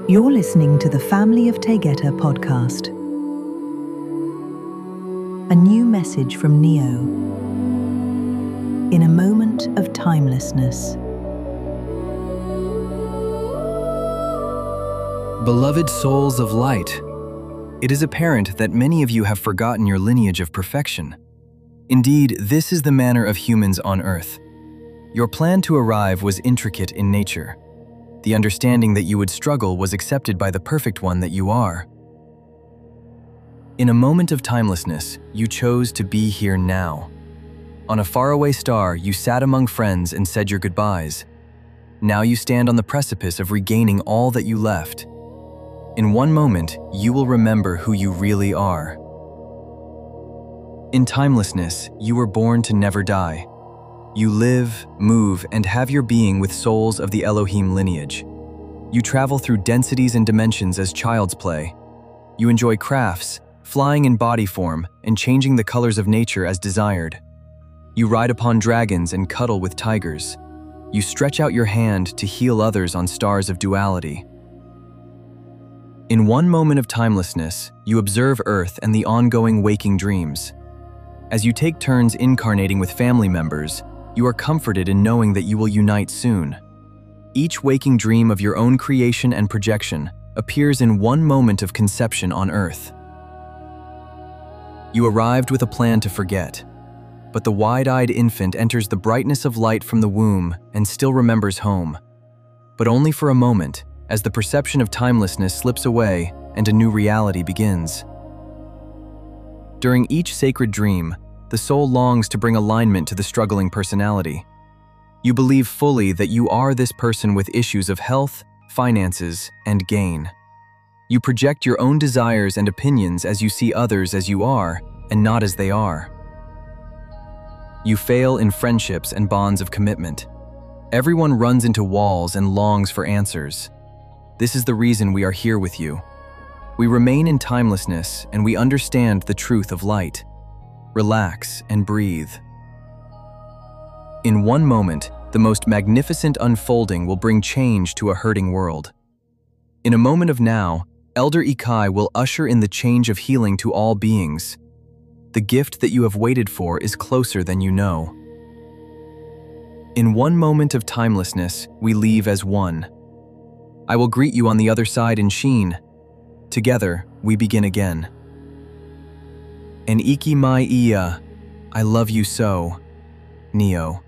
You're listening to the Family of Taygeta podcast. A new message from Neo. In a moment of timelessness. Beloved souls of light, it is apparent that many of you have forgotten your lineage of perfection. Indeed, this is the manner of humans on Earth. Your plan to arrive was intricate in nature. The understanding that you would struggle was accepted by the perfect one that you are. In a moment of timelessness, you chose to be here now. On a faraway star, you sat among friends and said your goodbyes. Now you stand on the precipice of regaining all that you left. In one moment, you will remember who you really are. In timelessness, you were born to never die. You live, move, and have your being with souls of the Elohim lineage. You travel through densities and dimensions as child's play. You enjoy crafts, flying in body form, and changing the colors of nature as desired. You ride upon dragons and cuddle with tigers. You stretch out your hand to heal others on stars of duality. In one moment of timelessness, you observe Earth and the ongoing waking dreams. As you take turns incarnating with family members, you are comforted in knowing that you will unite soon. Each waking dream of your own creation and projection appears in one moment of conception on Earth. You arrived with a plan to forget, but the wide-eyed infant enters the brightness of light from the womb and still remembers home, but only for a moment, as the perception of timelessness slips away and a new reality begins. During each sacred dream, the soul longs to bring alignment to the struggling personality. You believe fully that you are this person with issues of health, finances, and gain. You project your own desires and opinions as you see others as you are and not as they are. You fail in friendships and bonds of commitment. Everyone runs into walls and longs for answers. This is the reason we are here with you. We remain in timelessness and we understand the truth of light. Relax and breathe. In one moment, the most magnificent unfolding will bring change to a hurting world. In a moment of now, Elder Ikai will usher in the change of healing to all beings. The gift that you have waited for is closer than you know. In one moment of timelessness, we leave as one. I will greet you on the other side in Sheen. Together, we begin again. And Iki Mai Iya, I love you so, Neo.